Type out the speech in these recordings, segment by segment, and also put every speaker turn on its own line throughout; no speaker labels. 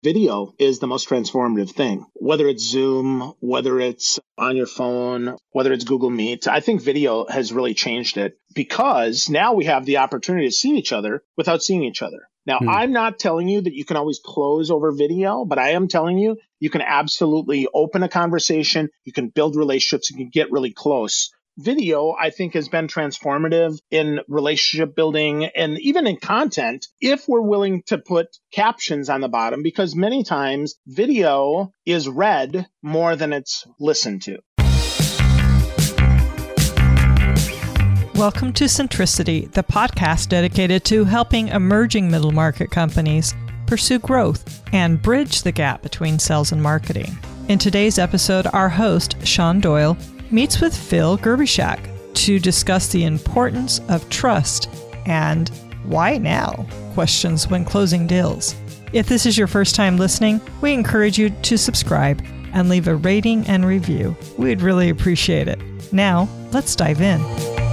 Video is the most transformative thing, whether it's Zoom, whether it's on your phone, whether it's Google Meet. I think video has really changed it because now we have the opportunity to see each other without seeing each other. Now, I'm not telling you that you can always close over video, but I am telling you, you can absolutely open a conversation. You can build relationships. You can get really close. Video, I think, has been transformative in relationship building and even in content if we're willing to put captions on the bottom, because many times video is read more than it's listened to.
Welcome to Centricity, the podcast dedicated to helping emerging middle market companies pursue growth and bridge the gap between sales and marketing. In today's episode, our host, Sean Doyle, meets with Phil Gerbyshak to discuss the importance of trust and why now questions when closing deals. If this is your first time listening, we encourage you to subscribe and leave a rating and review. We'd really appreciate it. Now, let's dive in.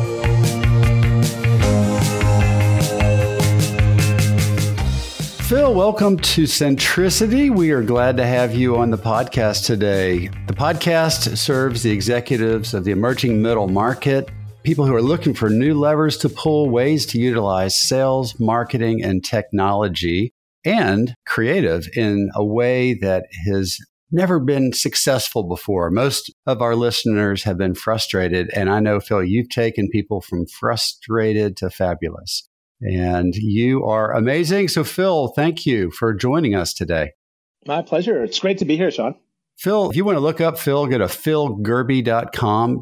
Phil, welcome to Centricity. We are glad to have you on the podcast today. The podcast serves the executives of the emerging middle market, people who are looking for new levers to pull, ways to utilize sales, marketing, and technology, and creative in a way that has never been successful before. Most of our listeners have been frustrated, and I know, Phil, you've taken people from frustrated to fabulous. And you are amazing. So, Phil, thank you for joining us today.
My pleasure. It's great to be here, Sean.
Phil, if you want to look up Phil, go to philgerby.com,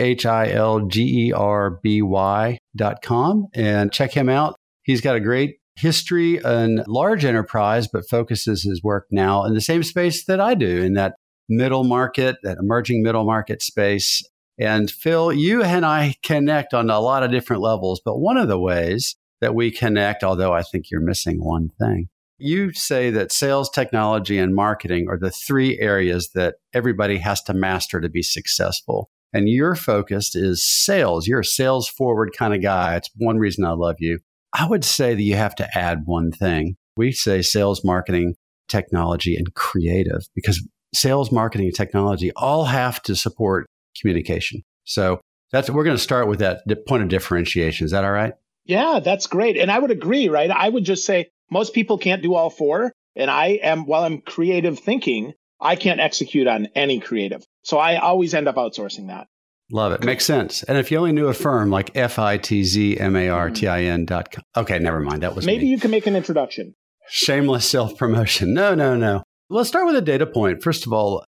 philgerby.com, and check him out. He's got a great history in large enterprise, but focuses his work now in the same space that I do, in that middle market, that emerging middle market space. And Phil, you and I connect on a lot of different levels, but one of the ways that we connect, although I think you're missing one thing. You say that sales, technology, and marketing are the three areas that everybody has to master to be successful. And your focus is sales. You're a sales forward kind of guy. It's one reason I love you. I would say that you have to add one thing. We say sales, marketing, technology, and creative, because sales, marketing, and technology all have to support communication. So we're going to start with that point of differentiation. Is that all right?
Yeah, that's great. And I would agree, right? I would just say most people can't do all four. And while I'm creative thinking, I can't execute on any creative. So I always end up outsourcing that.
Love it. Makes sense. And if you only knew a firm like FITZMARTIN.com. Okay, never mind. That was
Maybe
me.
You can make an introduction.
Shameless self-promotion. No. Let's start with a data point. First of all,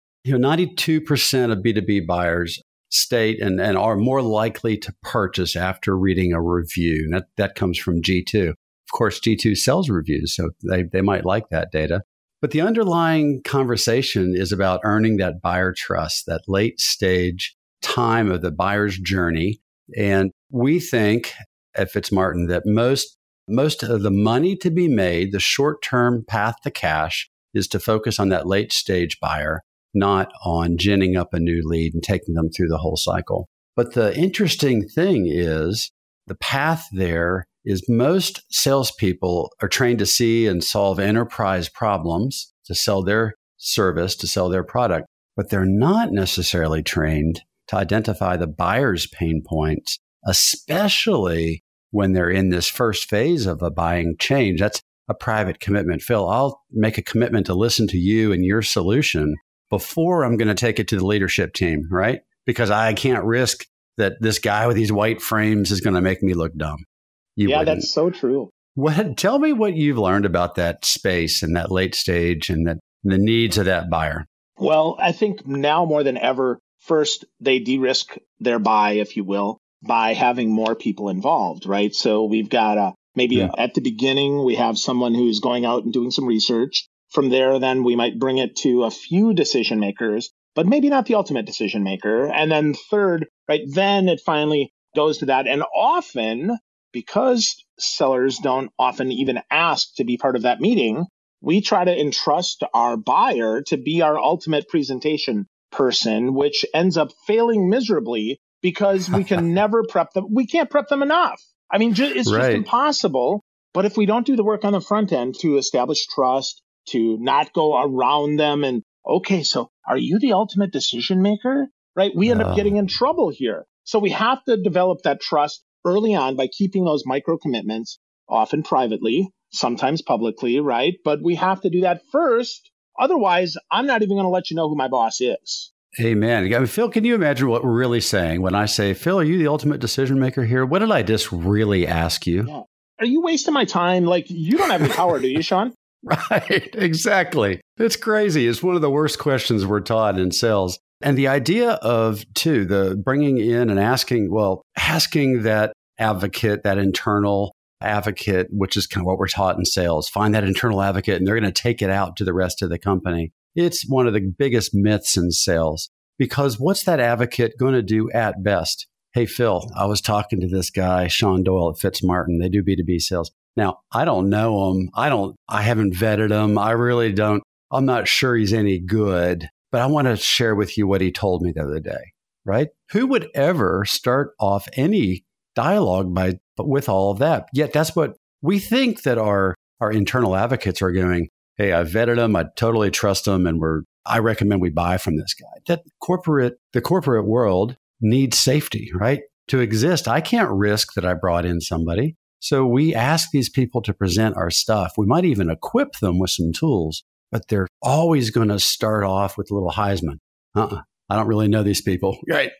92% of B2B buyers state and are more likely to purchase after reading a review. That comes from G2. Of course, G2 sells reviews, so they might like that data. But the underlying conversation is about earning that buyer trust, that late stage time of the buyer's journey. And we think at Fitzmartin that most of the money to be made, the short-term path to cash, is to focus on that late stage buyer, not on ginning up a new lead and taking them through the whole cycle. But the interesting thing is the path there is most salespeople are trained to see and solve enterprise problems, to sell their service, to sell their product, but they're not necessarily trained to identify the buyer's pain points, especially when they're in this first phase of a buying change. That's a private commitment. Phil, I'll make a commitment to listen to you and your solution before I'm going to take it to the leadership team, right? Because I can't risk that this guy with these white frames is going to make me look dumb.
Yeah, that's so true.
Tell me what you've learned about that space and that late stage and the needs of that buyer.
Well, I think now more than ever, first, they de-risk their buy, if you will, by having more people involved, right? So we've got at the beginning, we have someone who's going out and doing some research. From there, then we might bring it to a few decision makers, but maybe not the ultimate decision maker. And then third, right, then it finally goes to that. And often, because sellers don't often even ask to be part of that meeting, we try to entrust our buyer to be our ultimate presentation person, which ends up failing miserably because we can never prep them. We can't prep them enough. I mean, it's just impossible. But if we don't do the work on the front end to establish trust, to not go around them. And okay, so are you the ultimate decision maker? Right? We end up getting in trouble here. So we have to develop that trust early on by keeping those micro commitments, often privately, sometimes publicly, right? But we have to do that first. Otherwise, I'm not even going to let you know who my boss is.
Amen. I mean, Phil, can you imagine what we're really saying when I say, Phil, are you the ultimate decision maker here? What did I just really ask you?
Yeah. Are you wasting my time? Like, you don't have the power, do you, Sean?
Right. Exactly. It's crazy. It's one of the worst questions we're taught in sales. And the idea of, too, the bringing in and asking that advocate, that internal advocate, which is kind of what we're taught in sales, find that internal advocate and they're going to take it out to the rest of the company. It's one of the biggest myths in sales because what's that advocate going to do at best? Hey, Phil, I was talking to this guy, Sean Doyle at Fitzmartin. They do B2B sales. Now, I don't know him. I haven't vetted him. I really don't. I'm not sure he's any good, but I want to share with you what he told me the other day, right? Who would ever start off any dialogue with all of that? Yet that's what we think that our internal advocates are going, hey, I vetted him. I totally trust him. And I recommend we buy from this guy. The corporate world needs safety, right? To exist, I can't risk that I brought in somebody. So we ask these people to present our stuff. We might even equip them with some tools, but they're always going to start off with a little Heisman. I don't really know these people. Right.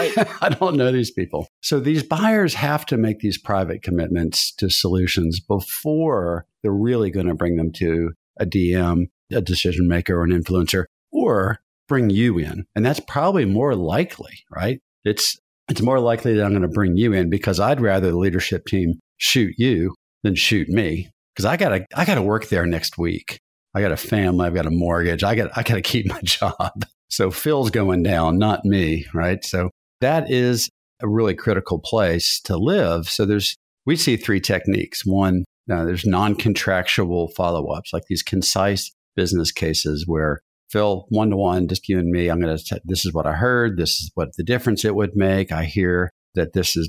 I don't know these people. So these buyers have to make these private commitments to solutions before they're really going to bring them to a DM, a decision maker, or an influencer, or bring you in. And that's probably more likely, right? It's more likely that I'm going to bring you in because I'd rather the leadership team shoot you than shoot me because I gotta work there next week. I got a family, I've got a mortgage, I gotta keep my job. So Phil's going down, not me, right? So that is a really critical place to live. So we see three techniques. One, there's non-contractual follow-ups, like these concise business cases where Phil, one-to-one, just you and me, this is what I heard. This is what the difference it would make. I hear that this is ...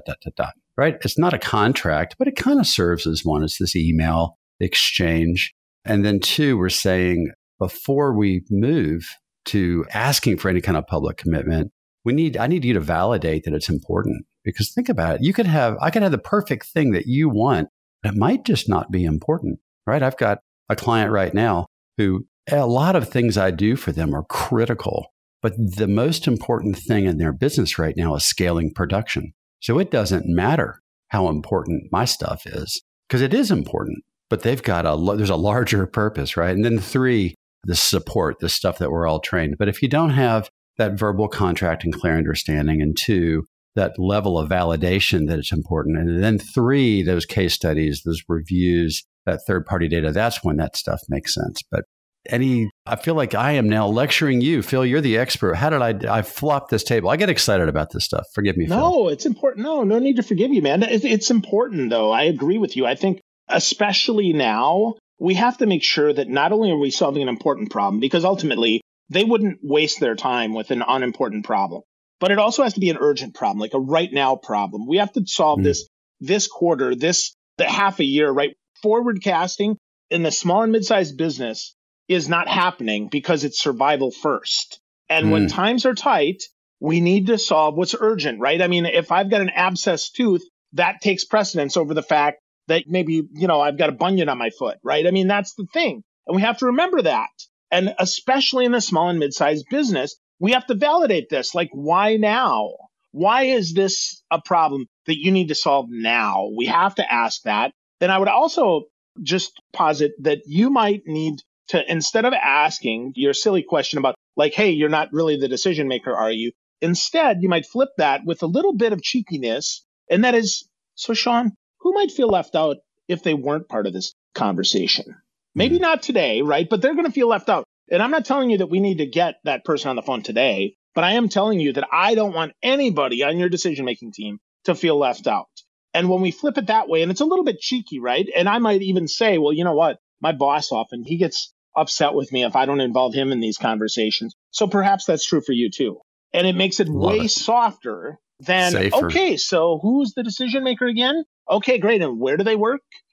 right? It's not a contract, but it kind of serves as one. It's this email exchange. And then two, we're saying before we move to asking for any kind of public commitment, I need you to validate that it's important. Because think about it. I could have the perfect thing that you want, but it might just not be important, right? I've got a client right now who a lot of things I do for them are critical, but the most important thing in their business right now is scaling production. So it doesn't matter how important my stuff is because it is important, but they've got there's a larger purpose, right? And then three, the support, the stuff that we're all trained. But if you don't have that verbal contract and clear understanding, and two, that level of validation that it's important, and then three, those case studies, those reviews, that third-party data, that's when that stuff makes sense. But I feel like I am now lecturing you, Phil. You're the expert. How did I flop this table? I get excited about this stuff. Forgive me, Phil.
No, it's important. No need to forgive you, man. It's important, though. I agree with you. I think especially now, we have to make sure that not only are we solving an important problem, because ultimately they wouldn't waste their time with an unimportant problem, but it also has to be an urgent problem, like a right now problem. We have to solve this quarter, the half a year, right? Forward casting in the small and mid-sized business is not happening because it's survival first. And when times are tight, we need to solve what's urgent, right? I mean, if I've got an abscessed tooth, that takes precedence over the fact that maybe, I've got a bunion on my foot, right? I mean, that's the thing. And we have to remember that. And especially in the small and mid-sized business, we have to validate this. Like, why now? Why is this a problem that you need to solve now? We have to ask that. Then I would also just posit that you might need to, instead of asking your silly question about like, hey, you're not really the decision maker, are you? Instead, you might flip that with a little bit of cheekiness. And that is, so Sean, who might feel left out if they weren't part of this conversation? Maybe not today, right? But they're going to feel left out. And I'm not telling you that we need to get that person on the phone today, but I am telling you that I don't want anybody on your decision-making team to feel left out. And when we flip it that way, and it's a little bit cheeky, right? And I might even say, well, you know what? My boss often, he gets upset with me if I don't involve him in these conversations. So perhaps that's true for you too. And it makes it way softer than, safer. Okay, so who's the decision maker again? Okay, great. And where do they work?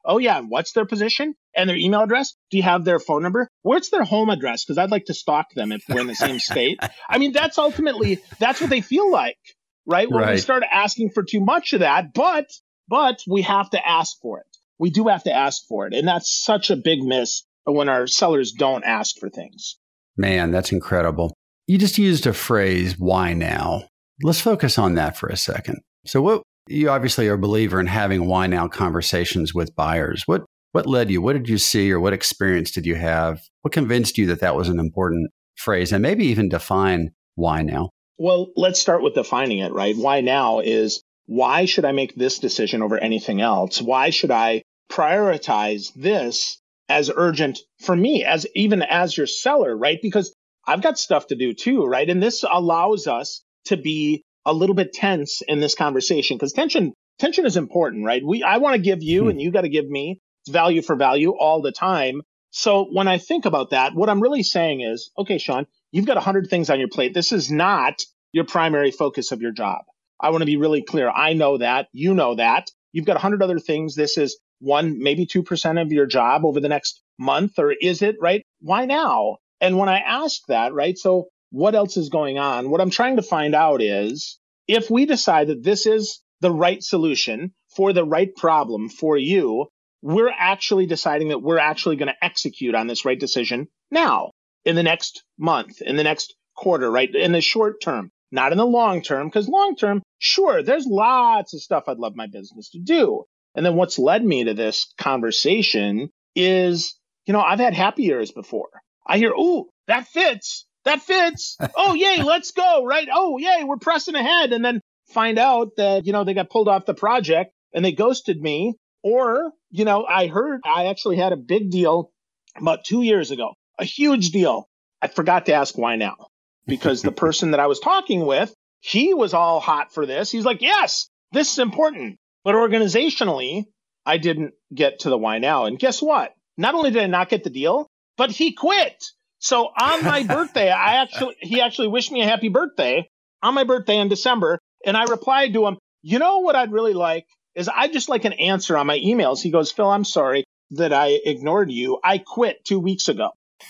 Oh, yeah. And what's their position and their email address? Do you have their phone number? Where's their home address? Because I'd like to stalk them if we're in the same state. I mean, that's what they feel like, right? When we start asking for too much of that, but we have to ask for it. We do have to ask for it. And that's such a big miss when our sellers don't ask for things.
Man, that's incredible. You just used a phrase, why now? Let's focus on that for a second. So you obviously are a believer in having why now conversations with buyers. What led you? What did you see or what experience did you have? What convinced you that that was an important phrase? And maybe even define why now.
Well, let's start with defining it, right? Why now is, why should I make this decision over anything else? Why should I prioritize this as urgent for me, even as your seller, right? Because I've got stuff to do too, right? And this allows us to be a little bit tense in this conversation because tension is important, right? I want to give you and you got to give me value for value all the time. So when I think about that, what I'm really saying is, okay, Sean, you've got 100 things on your plate. This is not your primary focus of your job. I want to be really clear. I know that. You know that. You've got 100 other things. This is 1, maybe 2% of your job over the next month, or is it, right? Why now? And when I ask that, right, so what else is going on? What I'm trying to find out is if we decide that this is the right solution for the right problem for you, we're actually deciding that we're actually going to execute on this right decision now, in the next month, in the next quarter, right? In the short term, not in the long term, because long term, sure, there's lots of stuff I'd love my business to do. And then what's led me to this conversation is, I've had happy years before. I hear, ooh, that fits. Oh, yay, let's go, right? Oh, yay, we're pressing ahead. And then find out that, they got pulled off the project and they ghosted me. Or, I heard I actually had a big deal about 2 years ago, a huge deal. I forgot to ask why now, because the person that I was talking with, he was all hot for this. He's like, yes, this is important. But organizationally, I didn't get to the why now. And guess what? Not only did I not get the deal, but he quit. So on my birthday, he actually wished me a happy birthday on my birthday in December. And I replied to him, what I'd really like is I just like an answer on my emails. He goes, Phil, I'm sorry that I ignored you. I quit 2 weeks ago.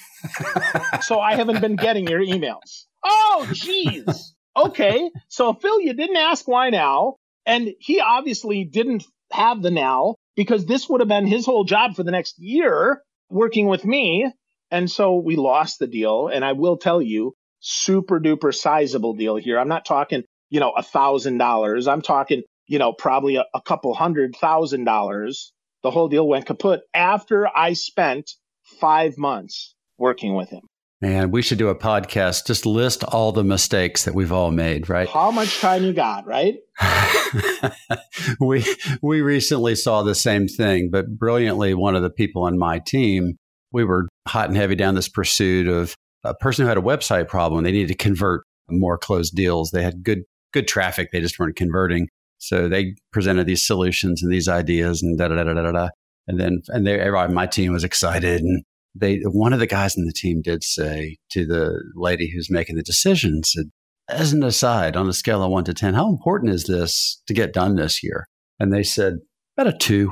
So I haven't been getting your emails. Oh, geez. Okay. So Phil, you didn't ask why now. And he obviously didn't have the now because this would have been his whole job for the next year working with me. And so we lost the deal. And I will tell you, super duper sizable deal here. I'm not talking, $1,000. I'm talking, probably a couple $100,000. The whole deal went kaput after I spent 5 months working with him.
Man, we should do a podcast. Just list all the mistakes that we've all made, right?
How much time you got, right?
We recently saw the same thing, but brilliantly, one of the people on my team, we were hot and heavy down this pursuit of a person who had a website problem. They needed to convert more closed deals. They had good traffic. They just weren't converting. So they presented these solutions and these ideas and da-da-da-da-da-da. And my team was excited. And one of the guys in the team did say to the lady who's making the decision, said, as an aside, on a scale of 1 to 10, how important is this to get done this year? And they said, about a 2.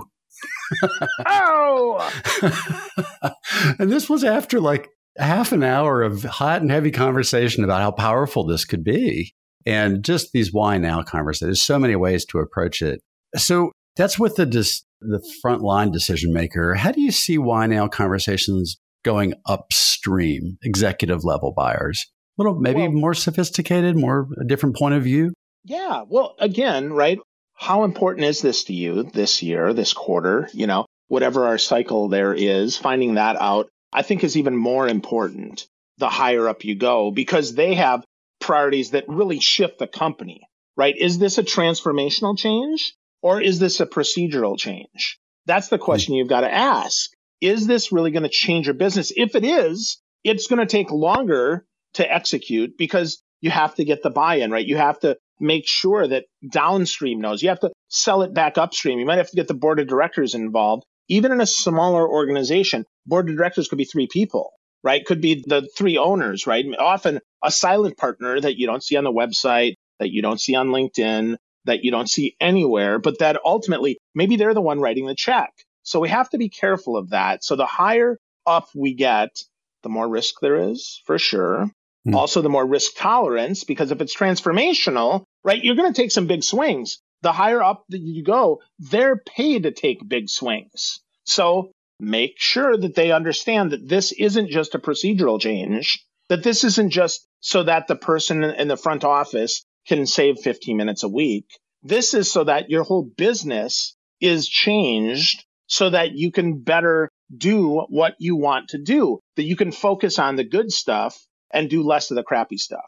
Oh!
And this was after like half an hour of hot and heavy conversation about how powerful this could be. And just these why now conversations. There's so many ways to approach it. So that's with the frontline decision maker. How do you see why now conversations going upstream, executive level buyers? More sophisticated, a different point of view?
Yeah. Well, again, right? How important is this to you this year, this quarter, whatever our cycle there is, finding that out, I think is even more important the higher up you go, because they have priorities that really shift the company, right? Is this a transformational change or is this a procedural change? That's the question you've got to ask. Is this really going to change your business? If it is, it's going to take longer to execute because you have to get the buy-in, right? You have to make sure that downstream knows. You have to sell it back upstream. You might have to get the board of directors involved. Even in a smaller organization, board of directors could be 3 people, right? Could be the 3 owners, right? Often a silent partner that you don't see on the website, that you don't see on LinkedIn, that you don't see anywhere, but that ultimately maybe they're the one writing the check. So we have to be careful of that. So the higher up we get, the more risk there is, for sure. Also, the more risk tolerance, because if it's transformational, right, you're going to take some big swings. The higher up that you go, they're paid to take big swings. So make sure that they understand that this isn't just a procedural change, that this isn't just so that the person in the front office can save 15 minutes a week. This is so that your whole business is changed so that you can better do what you want to do, that you can focus on the good stuff and do less of the crappy stuff.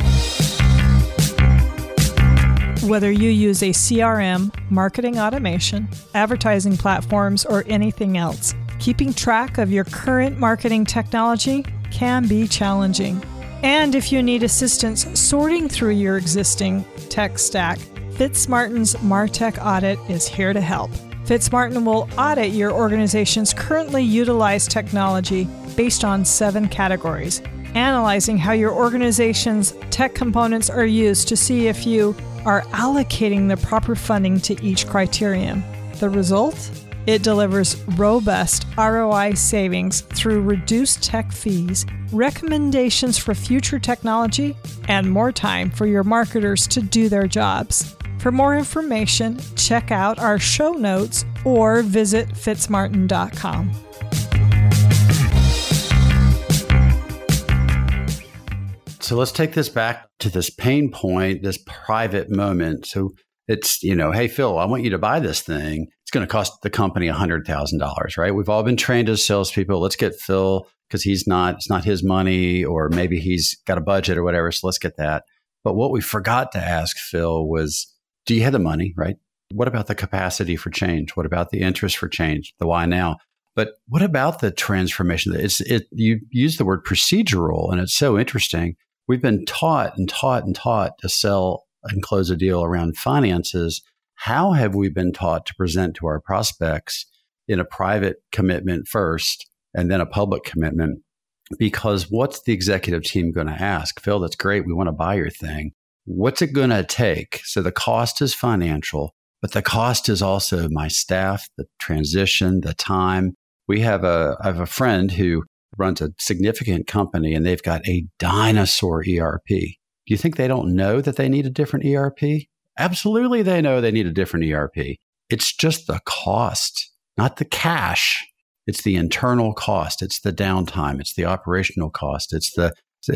Whether you use a CRM, marketing automation, advertising platforms, or anything else, keeping track of your current marketing technology can be challenging. And if you need assistance sorting through your existing tech stack, Fitzmartin's MarTech Audit is here to help. Fitzmartin will audit your organization's currently utilized technology based on 7 categories, analyzing how your organization's tech components are used to see if you are allocating the proper funding to each criterion. The result? It delivers robust ROI savings through reduced tech fees, recommendations for future technology, and more time for your marketers to do their jobs. For more information, check out our show notes or visit fitzmartin.com.
So let's take this back to this pain point, this private moment. So it's, hey, Phil, I want you to buy this thing. It's going to cost the company $100,000, right? We've all been trained as salespeople. Let's get Phil because it's not his money, or maybe he's got a budget or whatever. So let's get that. But what we forgot to ask Phil was, do you have the money, right? What about the capacity for change? What about the interest for change? The why now? But what about the transformation? You use the word procedural, and it's so interesting. We've been taught to sell and close a deal around finances. How have we been taught to present to our prospects in a private commitment first and then a public commitment? Because what's the executive team going to ask? Phil, that's great. We want to buy your thing. What's it going to take? So the cost is financial, but the cost is also my staff, the transition, the time. I have a friend who runs a significant company, and they've got a dinosaur ERP. Do you think they don't know that they need a different ERP? Absolutely, they know they need a different ERP. It's just the cost, not the cash. It's the internal cost. It's the downtime. It's the operational cost. It's the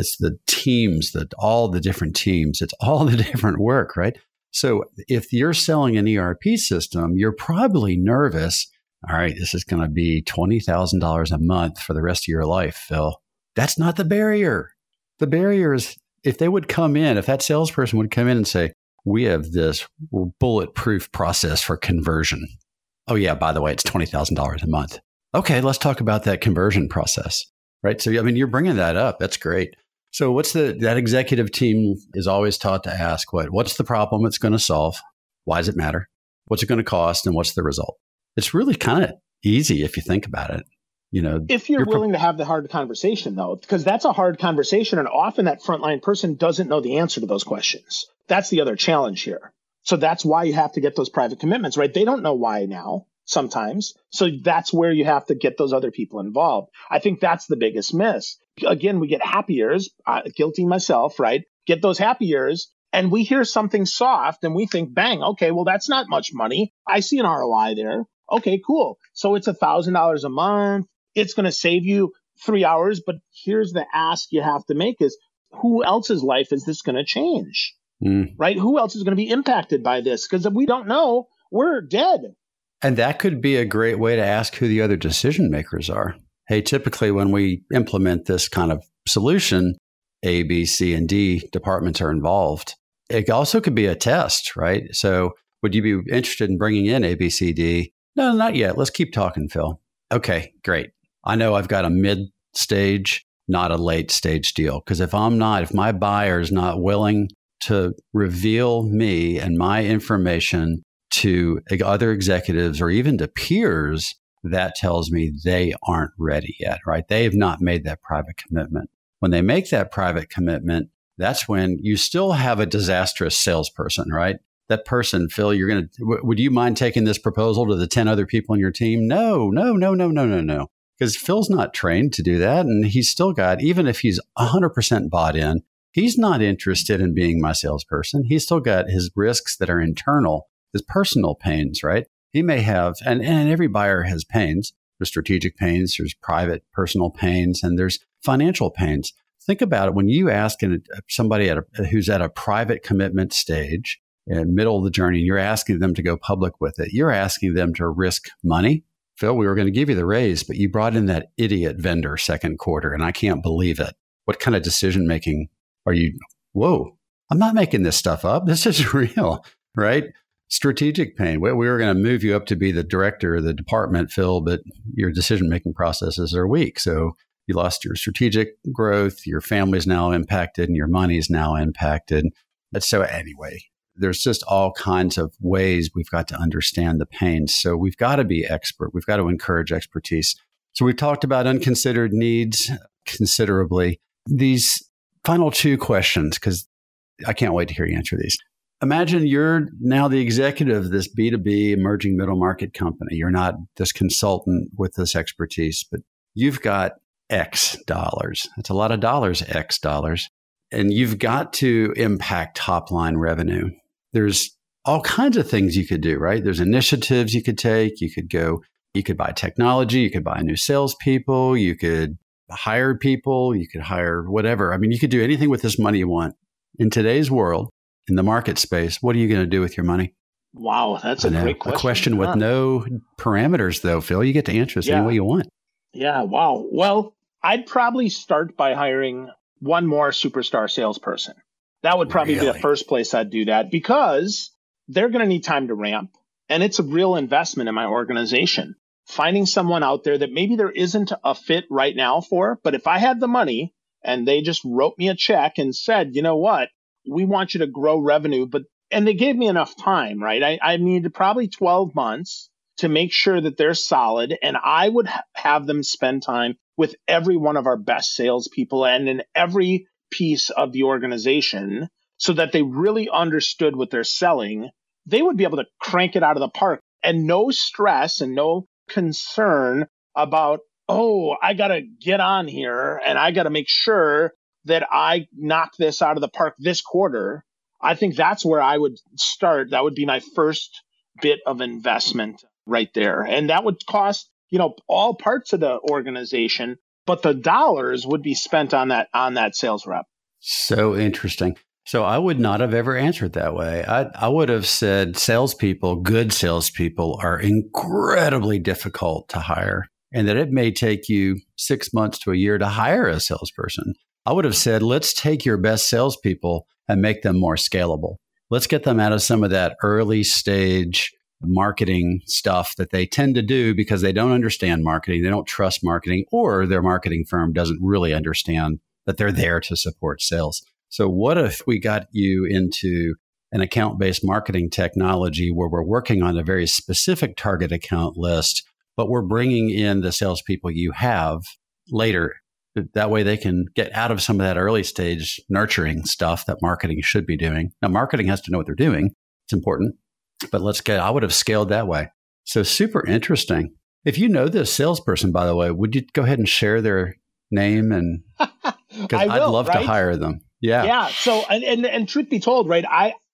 teams, all the different teams. It's all the different work, right? So if you're selling an ERP system, you're probably nervous. All right, this is going to be $20,000 a month for the rest of your life, Phil. That's not the barrier. The barrier is if that salesperson would come in and say, we have this bulletproof process for conversion. Oh yeah, by the way, it's $20,000 a month. Okay, let's talk about that conversion process, right? So, you're bringing that up. That's great. So that executive team is always taught to ask, what's the problem it's going to solve? Why does it matter? What's it going to cost? And what's the result? It's really kind of easy if you think about it.
If you're willing to have the hard conversation, though, because that's a hard conversation. And often that frontline person doesn't know the answer to those questions. That's the other challenge here. So that's why you have to get those private commitments, right? They don't know why now sometimes. So that's where you have to get those other people involved. I think that's the biggest miss. Again, we get happy years, guilty myself, right? Get those happy years. And we hear something soft and we think, bang, okay, well, that's not much money. I see an ROI there. Okay, cool. So it's $1,000 a month. It's going to save you 3 hours. But here's the ask you have to make is, who else's life is this going to change? Right? Who else is going to be impacted by this? Because if we don't know, we're dead.
And that could be a great way to ask who the other decision makers are. Hey, typically when we implement this kind of solution, A, B, C, and D departments are involved. It also could be a test, right? So would you be interested in bringing in A, B, C, D? No, not yet. Let's keep talking, Phil. Okay, great. I know I've got a mid-stage, not a late-stage deal. Because if my buyer is not willing to reveal me and my information to other executives or even to peers, that tells me they aren't ready yet, right? They have not made that private commitment. When they make that private commitment, that's when you still have a disastrous salesperson, right? that person, Phil, would you mind taking this proposal to the 10 other people on your team? No. Because Phil's not trained to do that. And he's still got, even if he's 100% bought in, he's not interested in being my salesperson. He's still got his risks that are internal, his personal pains, right? He may have, and every buyer has pains. There's strategic pains, there's private personal pains, and there's financial pains. Think about it. When you ask somebody who's at a private commitment stage, in the middle of the journey, and you're asking them to go public with it, you're asking them to risk money. Phil, we were going to give you the raise, but you brought in that idiot vendor second quarter, and I can't believe it. What kind of decision making are you? Whoa, I'm not making this stuff up. This is real, right? Strategic pain. We were going to move you up to be the director of the department, Phil, but your decision making processes are weak. So you lost your strategic growth, your family's now impacted, and your money's now impacted. But so anyway, there's just all kinds of ways we've got to understand the pain. So we've got to be expert. We've got to encourage expertise. So we've talked about unconsidered needs considerably. These final two questions, because I can't wait to hear you answer these. Imagine you're now the executive of this B2B emerging middle market company. You're not this consultant with this expertise, but you've got X dollars. That's a lot of dollars, X dollars. And you've got to impact top line revenue. There's all kinds of things you could do, right? There's initiatives you could take. You could buy technology. You could buy new salespeople. You could hire people. You could hire whatever. I mean, you could do anything with this money you want. In today's world, in the market space, what are you going to do with your money?
Wow, that's a great question.
A question with no parameters, though, Phil. You get to answer this any way you want.
Yeah, wow. Well, I'd probably start by hiring one more superstar salesperson. That would probably be the first place I'd do that, because they're going to need time to ramp. And it's a real investment in my organization. Finding someone out there that maybe there isn't a fit right now for, but if I had the money and they just wrote me a check and said, you know what, we want you to grow revenue, and they gave me enough time, right? I needed probably 12 months to make sure that they're solid. And I would have them spend time with every one of our best salespeople and in every piece of the organization so that they really understood what they're selling. They would be able to crank it out of the park, and no stress and no concern about, oh, I got to get on here and I got to make sure that I knock this out of the park this quarter. I think that's where I would start. That would be my first bit of investment right there. And that would cost, all parts of the organization, but the dollars would be spent on that sales rep.
So interesting. So I would not have ever answered that way. I would have said good salespeople are incredibly difficult to hire, and that it may take you 6 months to a year to hire a salesperson. I would have said, let's take your best salespeople and make them more scalable. Let's get them out of some of that early stage marketing stuff that they tend to do because they don't understand marketing, they don't trust marketing, or their marketing firm doesn't really understand that they're there to support sales. So what if we got you into an account-based marketing technology where we're working on a very specific target account list, but we're bringing in the salespeople you have later? That way they can get out of some of that early stage nurturing stuff that marketing should be doing. Now, marketing has to know what they're doing. It's important. But I would have scaled that way. So super interesting. If you know this salesperson, by the way, would you go ahead and share their name? And because I'd love to hire them. Yeah.
Yeah. So, and truth be told, right,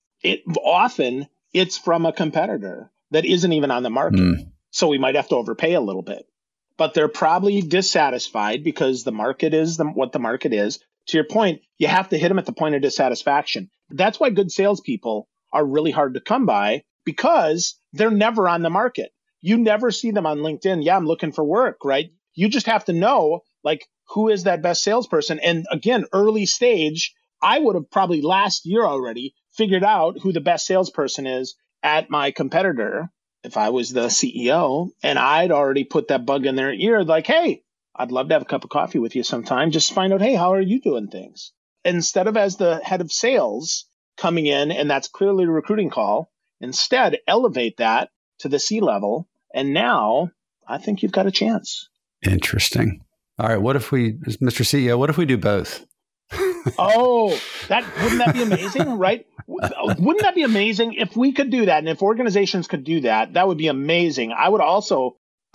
often it's from a competitor that isn't even on the market. So we might have to overpay a little bit. But they're probably dissatisfied because the market is what the market is. To your point, you have to hit them at the point of dissatisfaction. That's why good salespeople are really hard to come by, because they're never on the market. You never see them on LinkedIn. Yeah, I'm looking for work, right? You just have to know, who is that best salesperson? And again, early stage, I would have probably last year already figured out who the best salesperson is at my competitor if I was the CEO, and I'd already put that bug in their ear, hey, I'd love to have a cup of coffee with you sometime. Just find out, hey, how are you doing things? Instead of as the head of sales coming in, and that's clearly a recruiting call, instead elevate that to the C-level. And now I think you've got a chance.
Interesting. All right. Mr. CEO, what if we do both?
Wouldn't that be amazing, right? Wouldn't that be amazing if we could do that? And if organizations could do that, that would be amazing. I would also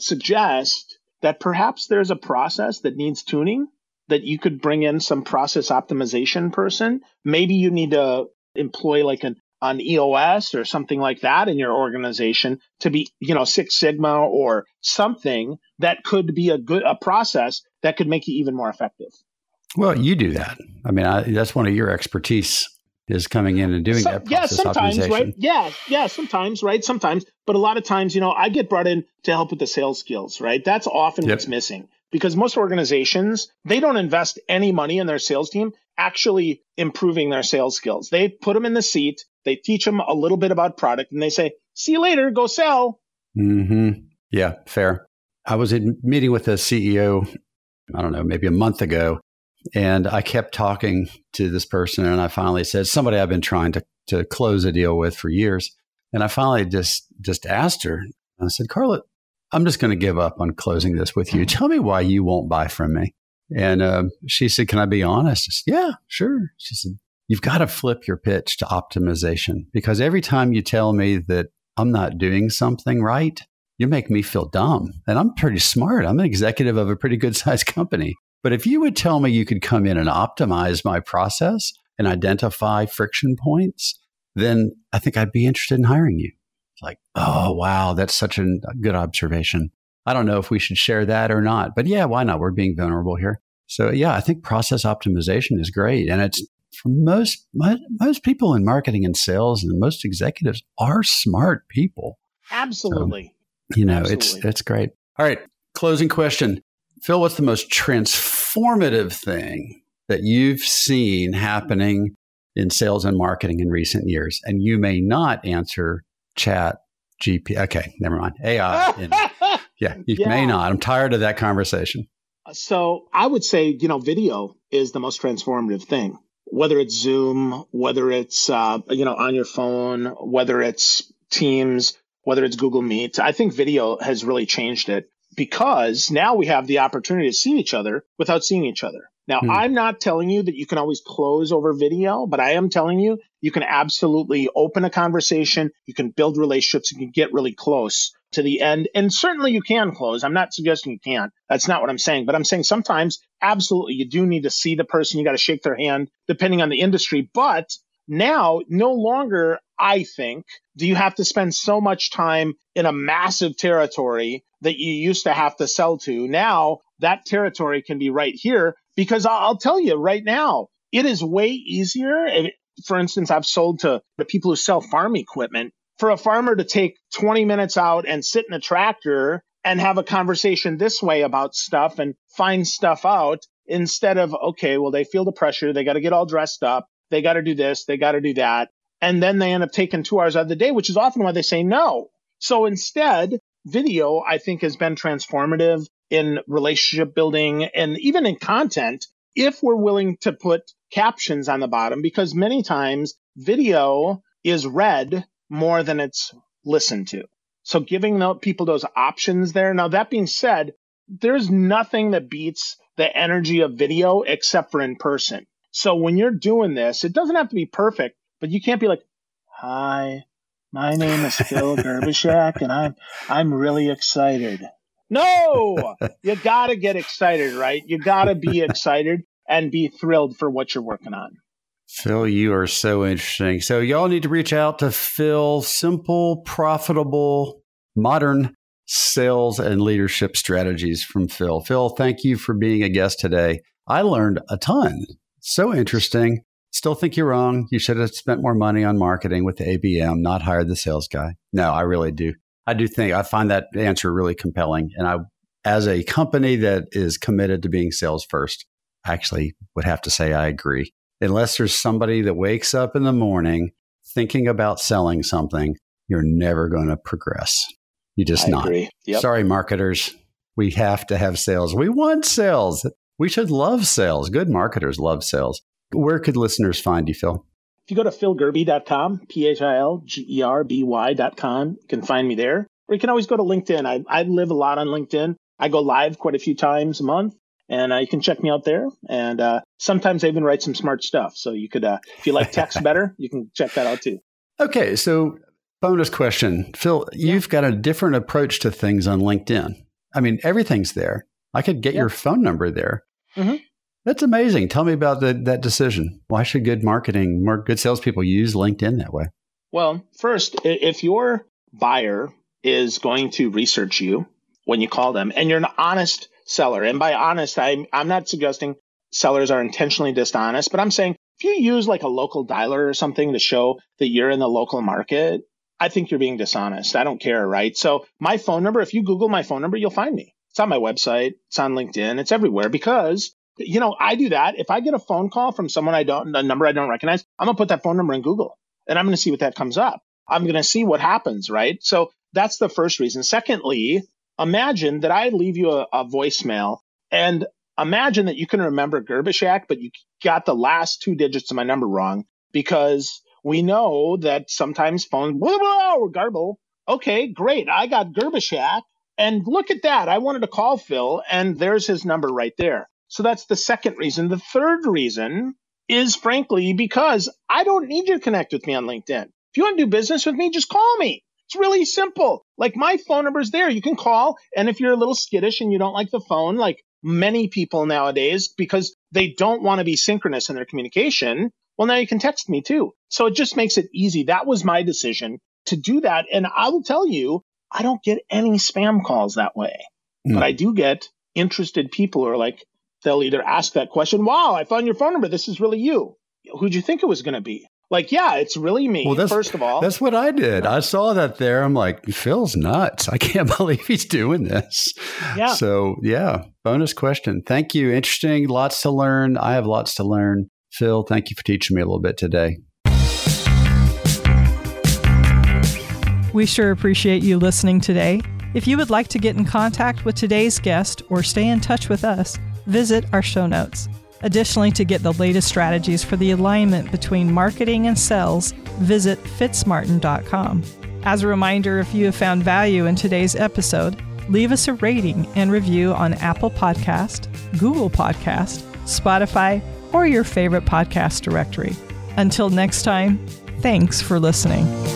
suggest that perhaps there's a process that needs tuning, that you could bring in some process optimization person. Maybe you need to employ like an EOS or something like that in your organization to be, Six Sigma or something that could be a process that could make you even more effective.
Well, you do that. I mean, that's one of your expertise is coming in and doing that process optimization.
Right? Yeah, sometimes, right? Sometimes. But a lot of times, I get brought in to help with the sales skills, right? That's often what's missing. Because most organizations, they don't invest any money in their sales team actually improving their sales skills. They put them in the seat, they teach them a little bit about product, and they say, see you later, go sell.
Mm-hmm. Yeah, fair. I was in meeting with a CEO, I don't know, maybe a month ago, and I kept talking to this person, and I finally said, somebody I've been trying to close a deal with for years. And I finally just asked her, and I said, Carla, I'm just going to give up on closing this with you. Tell me why you won't buy from me. And she said, can I be honest? I said, yeah, sure. She said, you've got to flip your pitch to optimization, because every time you tell me that I'm not doing something right, you make me feel dumb. And I'm pretty smart. I'm an executive of a pretty good sized company. But if you would tell me you could come in and optimize my process and identify friction points, then I think I'd be interested in hiring you. It's like, oh, wow, that's such a good observation. I don't know if we should share that or not, but yeah, why not? We're being vulnerable here. So yeah, I think process optimization is great. And it's for most people in marketing and sales, and most executives are smart people.
Absolutely.
So, it's great. All right. Closing question. Phil, what's the most transformative thing that you've seen happening in sales and marketing in recent years? And you may not answer Chat GP. Okay, never mind. AI. May not. I'm tired of that conversation.
So I would say, video is the most transformative thing. Whether it's Zoom, whether it's, on your phone, whether it's Teams, whether it's Google Meet. I think video has really changed it, because now we have the opportunity to see each other without seeing each other. Now, I'm not telling you that you can always close over video, but I am telling you, you can absolutely open a conversation. You can build relationships. You can get really close to the end. And certainly you can close. I'm not suggesting you can't. That's not what I'm saying. But I'm saying sometimes, absolutely, you do need to see the person. You got to shake their hand, depending on the industry. But now, no longer, I think, do you have to spend so much time in a massive territory that you used to have to sell to. Now, that territory can be right here, because I'll tell you right now, it is way easier. For instance, I've sold to the people who sell farm equipment. For a farmer to take 20 minutes out and sit in a tractor and have a conversation this way about stuff and find stuff out, instead of, okay, well, they feel the pressure. They got to get all dressed up. They got to do this. They got to do that. And then they end up taking 2 hours out of the day, which is often why they say no. So instead, video, I think, has been transformative in relationship building and even in content, if we're willing to put captions on the bottom, because many times video is read more than it's listened to. So giving people those options there. Now, that being said, there's nothing that beats the energy of video except for in person. So when you're doing this, it doesn't have to be perfect, but you can't be like, hi, my name is Phil Gerbishak, and I'm really excited. No, you got to get excited, right? You got to be excited and be thrilled for what you're working on.
Phil, you are so interesting. So y'all need to reach out to Phil. Simple, profitable, modern sales and leadership strategies from Phil. Phil, thank you for being a guest today. I learned a ton. So interesting. Still think you're wrong. You should have spent more money on marketing with the ABM, not hired the sales guy. No, I really do. I find that answer really compelling. And as a company that is committed to being sales first, I actually would have to say I agree. Unless there's somebody that wakes up in the morning thinking about selling something, you're never going to progress. You're just not.
Agree. Yep.
Sorry, marketers. We have to have sales. We want sales. We should love sales. Good marketers love sales. Where could listeners find you, Phil?
If you go to philgerby.com, philgerby.com, you can find me there. Or you can always go to LinkedIn. I live a lot on LinkedIn. I go live quite a few times a month. And you can check me out there. And sometimes I even write some smart stuff. So you could, if you like text better, you can check that out too.
Okay. So bonus question, Phil, you've got a different approach to things on LinkedIn. I mean, everything's there. I could get your phone number there. Mm-hmm. That's amazing. Tell me about that decision. Why should good salespeople use LinkedIn that way? Well,
first, if your buyer is going to research you when you call them and you're an honest seller, and by honest, I'm not suggesting sellers are intentionally dishonest, but I'm saying if you use like a local dialer or something to show that you're in the local market, I think you're being dishonest. I don't care, right? So my phone number, if you Google my phone number, you'll find me. It's on my website. It's on LinkedIn. It's everywhere because I do that. If I get a phone call from someone a number I don't recognize, I'm going to put that phone number in Google and I'm going to see what that comes up. I'm going to see what happens, right? So that's the first reason. Secondly, imagine that I leave you a voicemail and imagine that you can remember Gerbishak, but you got the last 2 digits of my number wrong because we know that sometimes phones garble. Okay, great. I got Gerbishak and look at that. I wanted to call Phil and there's his number right there. So that's the second reason. The third reason is frankly because I don't need you to connect with me on LinkedIn. If you want to do business with me, just call me. It's really simple. Like my phone number is there. You can call. And if you're a little skittish and you don't like the phone, like many people nowadays, because they don't want to be synchronous in their communication, well, now you can text me too. So it just makes it easy. That was my decision to do that. And I will tell you, I don't get any spam calls that way. But I do get interested people who are like, they'll either ask that question, wow, I found your phone number. This is really you. Who'd you think it was going to be? Like, yeah, it's really me, first of all.
That's what I did. I saw that there. I'm like, Phil's nuts. I can't believe he's doing this. Yeah. So, bonus question. Thank you. Interesting. Lots to learn. I have lots to learn. Phil, thank you for teaching me a little bit today.
We sure appreciate you listening today. If you would like to get in contact with today's guest or stay in touch with us, visit our show notes. Additionally, to get the latest strategies for the alignment between marketing and sales, visit fitzmartin.com. As a reminder, if you have found value in today's episode, leave us a rating and review on Apple Podcast, Google Podcast, Spotify, or your favorite podcast directory. Until next time, thanks for listening.